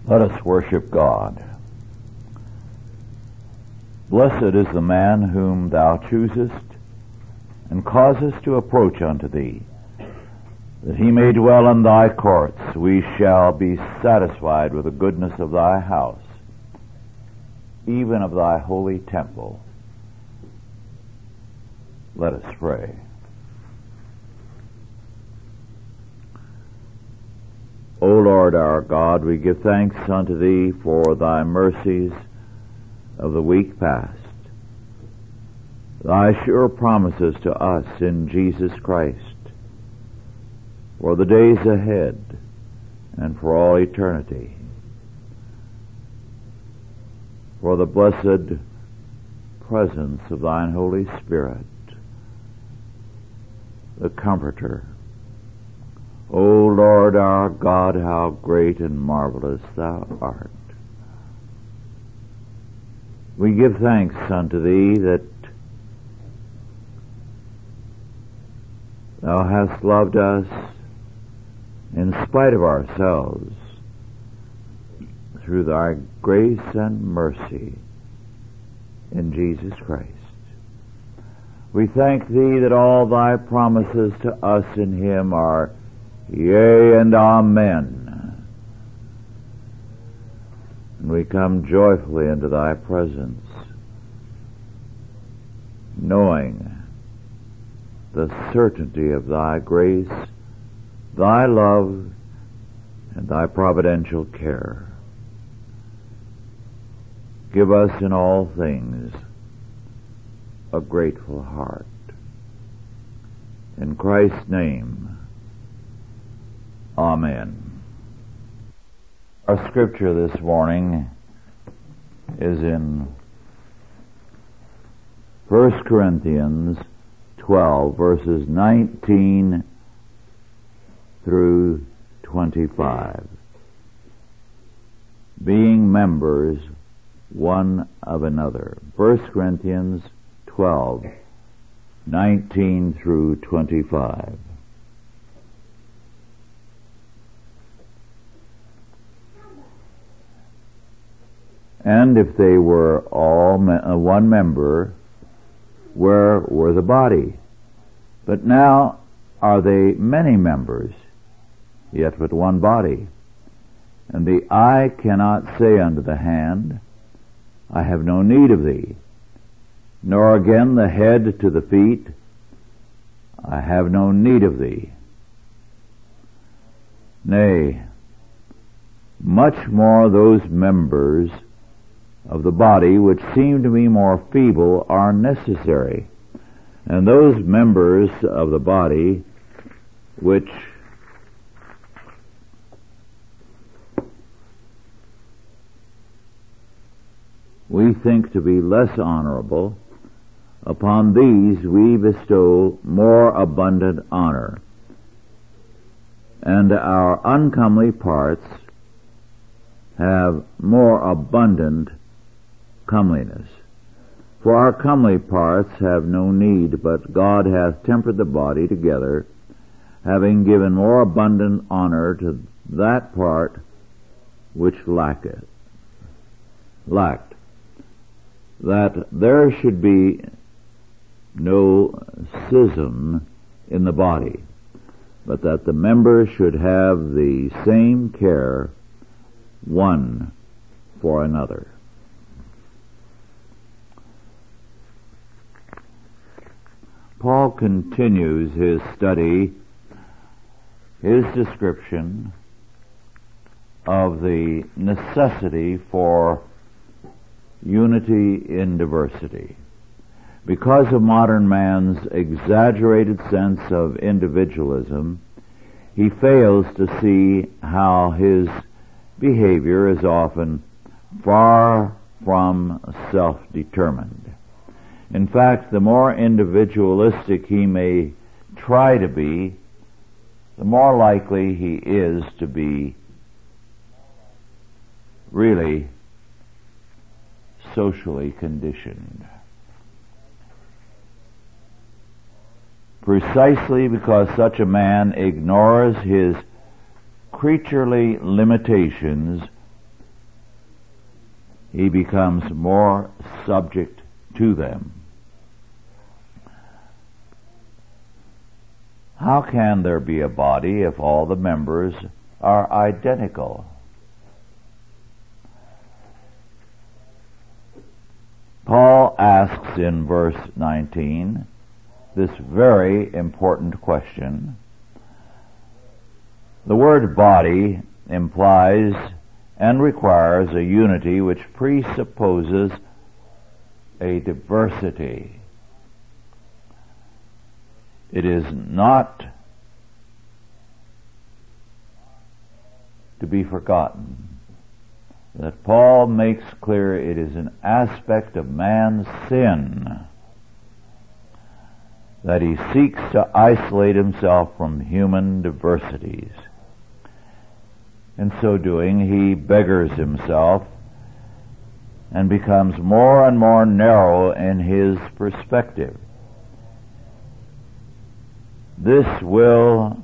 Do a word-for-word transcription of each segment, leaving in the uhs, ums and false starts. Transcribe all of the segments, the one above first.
Let us worship God. Blessed is the man whom thou choosest, and causest to approach unto thee, that he may dwell in thy courts. We shall be satisfied with the goodness of thy house, even of thy holy temple. Let us pray. O Lord our God, we give thanks unto thee for thy mercies of the week past, thy sure promises to us in Jesus Christ, for the days ahead and for all eternity, for the blessed presence of thine Holy Spirit, the Comforter. O Lord our God, how great and marvelous thou art. We give thanks unto thee that thou hast loved us in spite of ourselves through thy grace and mercy in Jesus Christ. We thank thee that all thy promises to us in him are yea and amen. And we come joyfully into thy presence, knowing the certainty of thy grace, thy love, and thy providential care. Give us in all things a grateful heart. In Christ's name, amen. Our scripture this morning is in First Corinthians twelve, verses nineteen through twenty-five. Being members one of another. First Corinthians twelve, nineteen through twenty-five. And if they were all me- uh, one member, where were the body? But now are they many members, yet but one body? And the eye cannot say unto the hand, I have no need of thee, nor again the head to the feet, I have no need of thee. Nay, much more those members of the body which seem to be more feeble are necessary, and those members of the body which we think to be less honorable, upon these we bestow more abundant honor, and our uncomely parts have more abundant comeliness. For our comely parts have no need, but God hath tempered the body together, having given more abundant honor to that part which lacketh, lacked, that there should be no schism in the body, but that the members should have the same care one for another. Paul continues his study, his description of the necessity for unity in diversity. Because of modern man's exaggerated sense of individualism, he fails to see how his behavior is often far from self-determined. In fact, the more individualistic he may try to be, the more likely he is to be really socially conditioned. Precisely because such a man ignores his creaturely limitations he becomes more subject to them. How can there be a body if all the members are identical? Paul asks in verse nineteen this very important question. The word body implies and requires a unity which presupposes a diversity. It is not to be forgotten that Paul makes clear it is an aspect of man's sin that he seeks to isolate himself from human diversities. In so doing, he beggars himself and becomes more and more narrow in his perspective. This will,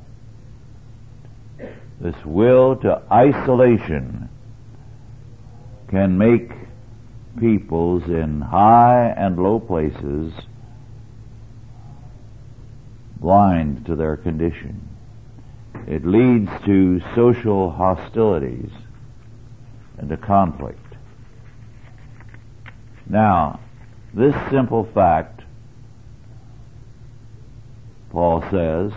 this will to isolation can make peoples in high and low places blind to their condition. It leads to social hostilities and to conflict. Now, this simple fact, Paul says,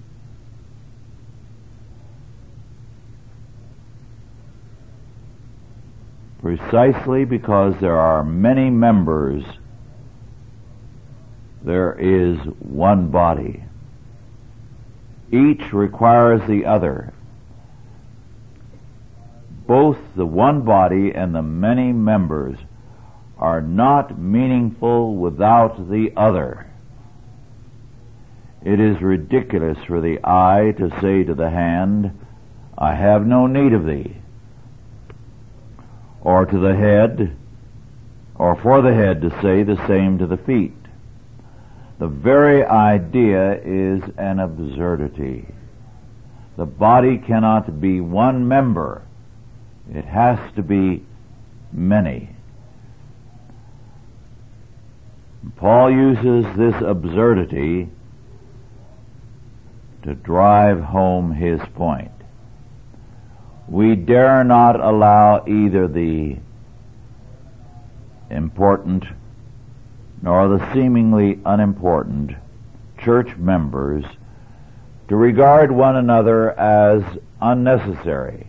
precisely because there are many members, there is one body. Each requires the other. Both the one body and the many members are not meaningful without the other. It is ridiculous for the eye to say to the hand, I have no need of thee. Or to the head, or for the head to say the same to the feet. The very idea is an absurdity. The body cannot be one member. It has to be many. Paul uses this absurdity to drive home his point. We dare not allow either the important nor the seemingly unimportant church members to regard one another as unnecessary.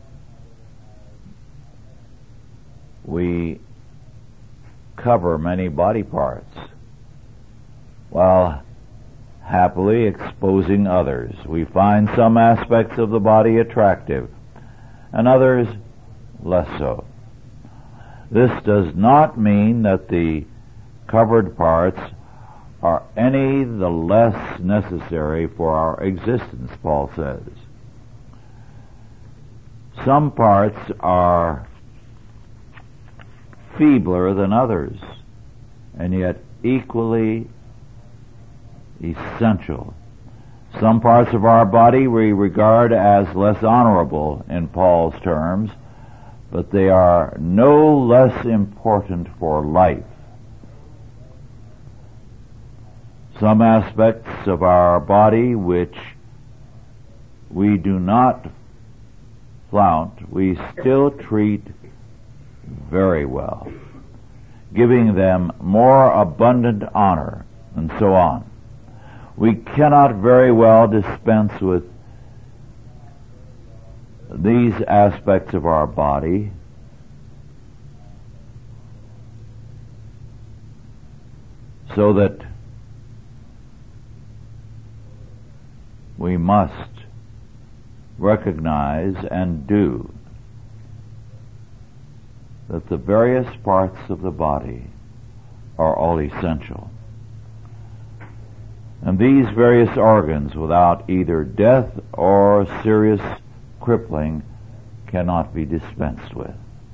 We cover many body parts while happily exposing others. We find some aspects of the body attractive and others less so. This does not mean that the covered parts are any the less necessary for our existence, Paul says. Some parts are feebler than others, and yet equally essential. Some parts of our body we regard as less honorable in Paul's terms, but they are no less important for life. Some aspects of our body which we do not flaunt, we still treat very well, giving them more abundant honor, and so on. We cannot very well dispense with these aspects of our body so that we must recognize and do that the various parts of the body are all essential. And these various organs, without either death or serious crippling, cannot be dispensed with.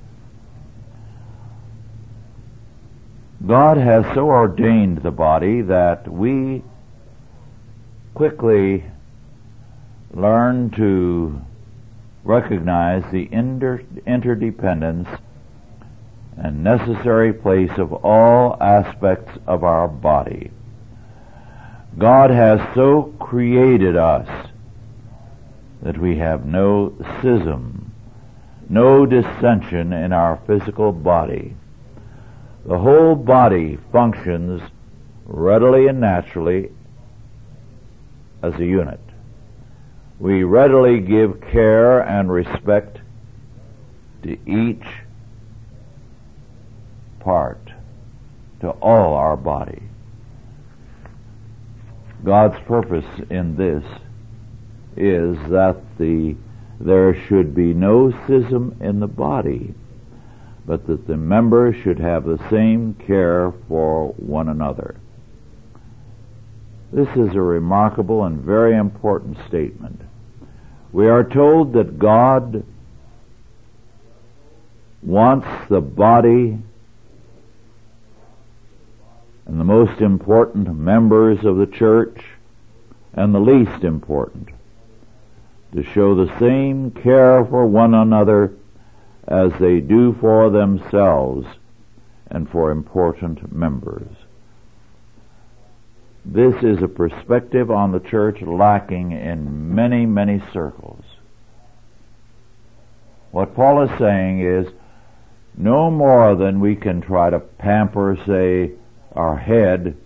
God has so ordained the body that we quickly learn to recognize the inter- interdependence and necessary place of all aspects of our body. God has so created us that we have no schism, no dissension in our physical body. The whole body functions readily and naturally as a unit. We readily give care and respect to each part, to all our body. God's purpose in this is that the there should be no schism in the body, but that the members should have the same care for one another. This is a remarkable and very important statement. We are told that God wants the body and the most important members of the church and the least important to show the same care for one another as they do for themselves and for important members. This is a perspective on the church lacking in many, many circles. What Paul is saying is, no more than we can try to pamper, say, our head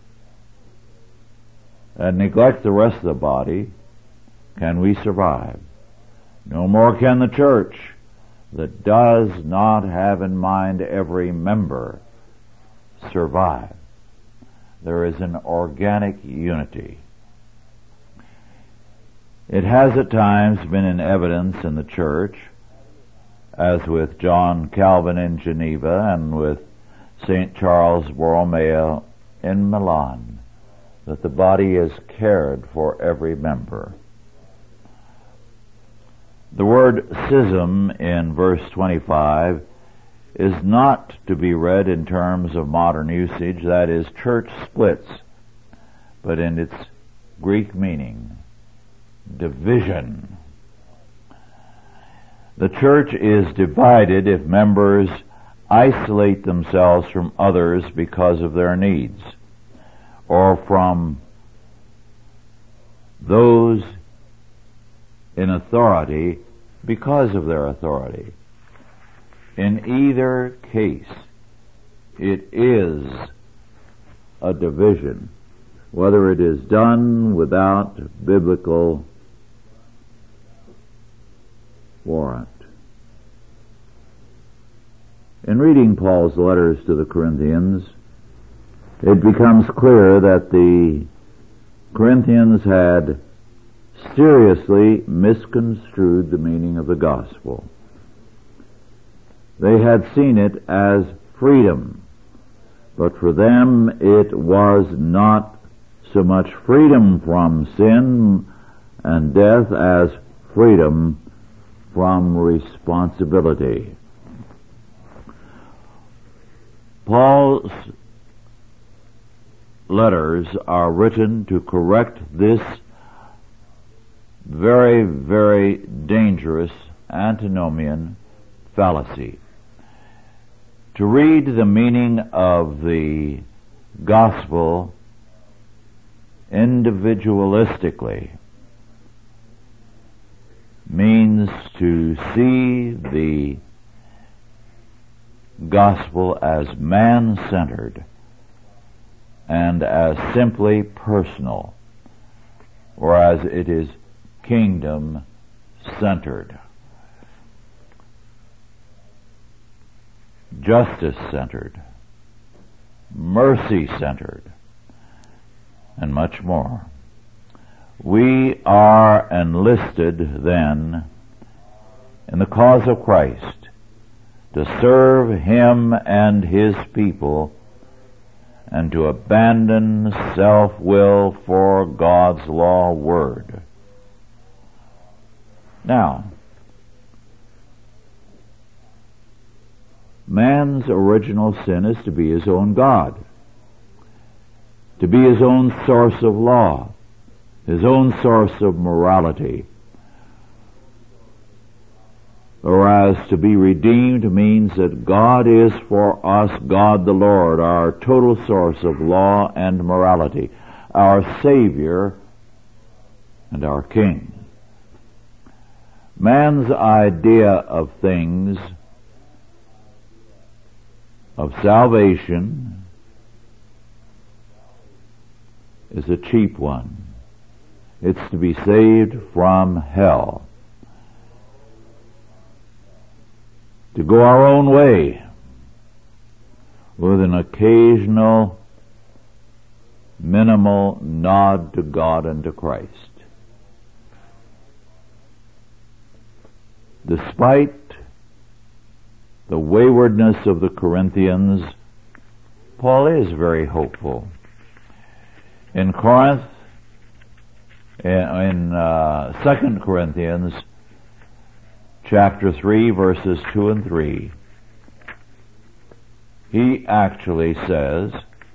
and neglect the rest of the body can we survive. No more can the church that does not have in mind every member survive. There is an organic unity. It has at times been in evidence in the church, as with John Calvin in Geneva and with Saint Charles Borromeo in Milan, that the body is cared for every member. The word schism in verse twenty-five is not to be read in terms of modern usage, that is, church splits, but in its Greek meaning, division. The church is divided if members isolate themselves from others because of their needs, or from those in authority because of their authority. In either case, it is a division, whether it is done without biblical warrant. In reading Paul's letters to the Corinthians, it becomes clear that the Corinthians had seriously misconstrued the meaning of the gospel. They had seen it as freedom, but for them it was not so much freedom from sin and death as freedom from responsibility. Paul's letters are written to correct this very, very dangerous antinomian fallacy. To read the meaning of the gospel individualistically means to see the gospel as man-centered and as simply personal, whereas it is kingdom-centered, justice-centered, mercy-centered, and much more. We are enlisted then in the cause of Christ to serve Him and His people and to abandon self-will for God's law word. Now, man's original sin is to be his own God, to be his own source of law, his own source of morality. Whereas to be redeemed means that God is for us, God the Lord, our total source of law and morality, our Savior and our King. Man's idea of things, of salvation, is a cheap one. It's to be saved from hell. To go our own way with an occasional minimal nod to God and to Christ. Despite the waywardness of the Corinthians, Paul is very hopeful. In Corinth, in uh, Second Corinthians chapter three, verses two and three, he actually says,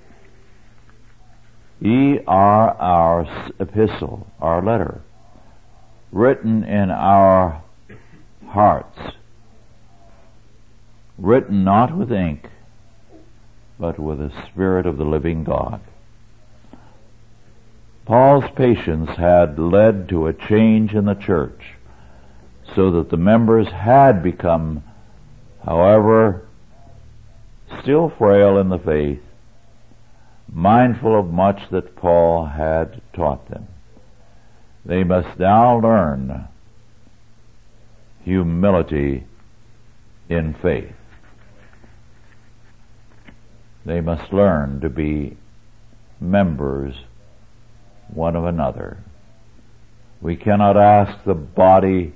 "Ye are our epistle," our letter, "written in our hearts, written not with ink, but with the Spirit of the living God." Paul's patience had led to a change in the church, so that the members had become, however, still frail in the faith, mindful of much that Paul had taught them. They must now learn humility in faith. They must learn to be members one of another. We cannot ask the body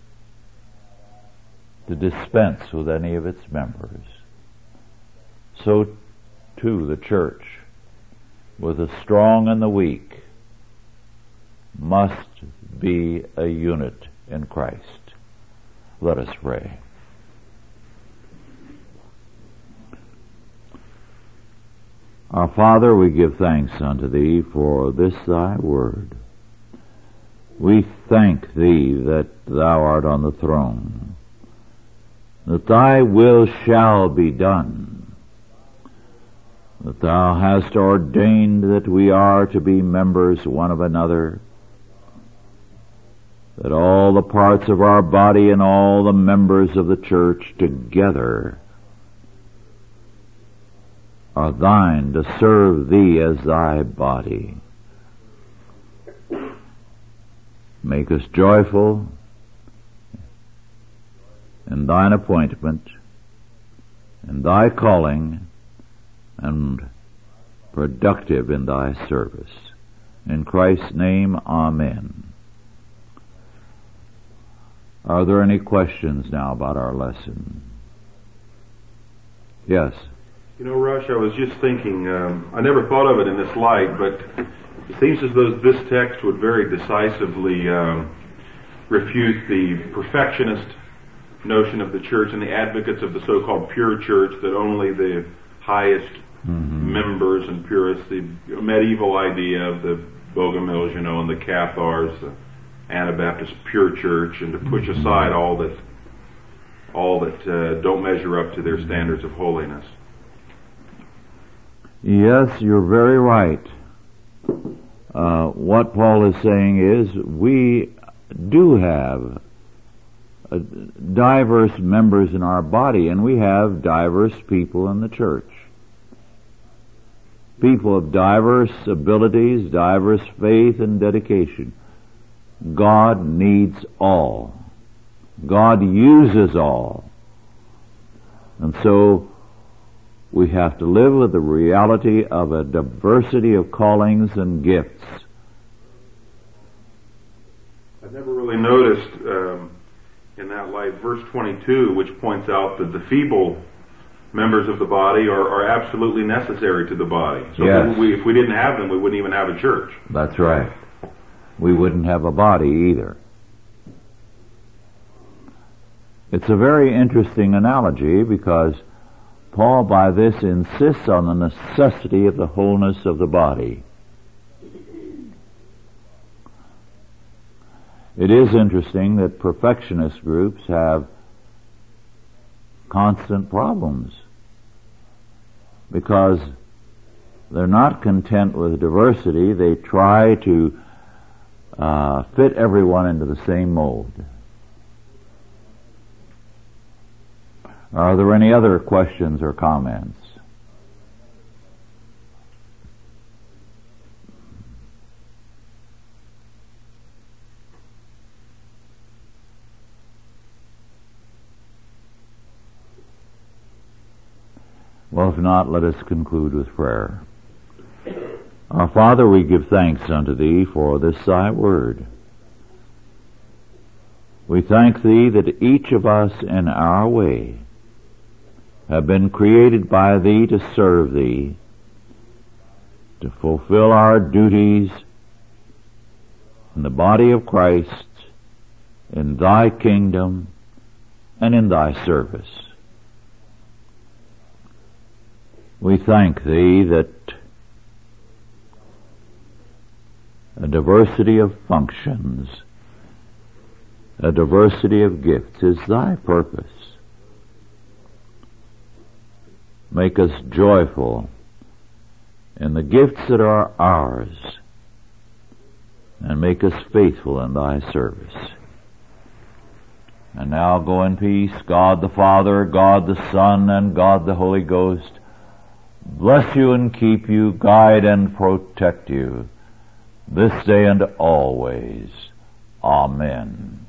to dispense with any of its members. So too the church, with the strong and the weak, must be a unit in Christ. Let us pray. Our Father, we give thanks unto Thee for this Thy word. We thank Thee that Thou art on the throne, that Thy will shall be done, that Thou hast ordained that we are to be members one of another, that all the parts of our body and all the members of the church together are Thine to serve Thee as Thy body. Make us joyful in Thine appointment, in Thy calling, and productive in Thy service. In Christ's name, Amen. Are there any questions now about our lesson? Yes. You know, Rush, I was just thinking, um, I never thought of it in this light, but it seems as though this text would very decisively um, refute the perfectionist notion of the church and the advocates of the so-called pure church, that only the highest mm-hmm. members and purists, the medieval idea of the Bogomils, you know, and the Cathars, the Anabaptist pure church, and to push mm-hmm. aside all that, all that uh, don't measure up to their standards of holiness. Yes, you're very right. Uh, what Paul is saying is we do have uh, diverse members in our body, and we have diverse people in the church. People of diverse abilities, diverse faith and dedication. God needs all. God uses all. And so we have to live with the reality of a diversity of callings and gifts. I've never really noticed um, in that light verse twenty-two, which points out that the feeble members of the body are, are absolutely necessary to the body. So yes. if, we, if we didn't have them, we wouldn't even have a church. That's right. We wouldn't have a body either. It's a very interesting analogy, because Paul by this insists on the necessity of the wholeness of the body. It is interesting that perfectionist groups have constant problems because they're not content with diversity. They try to uh, fit everyone into the same mold. Are there any other questions or comments? Well, if not, let us conclude with prayer. Our Father, we give thanks unto Thee for this Thy word. We thank Thee that each of us in our way have been created by Thee to serve Thee, to fulfill our duties in the body of Christ, in Thy kingdom, and in Thy service. We thank Thee that a diversity of functions, a diversity of gifts is Thy purpose. Make us joyful in the gifts that are ours, and make us faithful in Thy service. And now go in peace. God the Father, God the Son, and God the Holy Ghost bless you and keep you, guide and protect you, this day and always. Amen.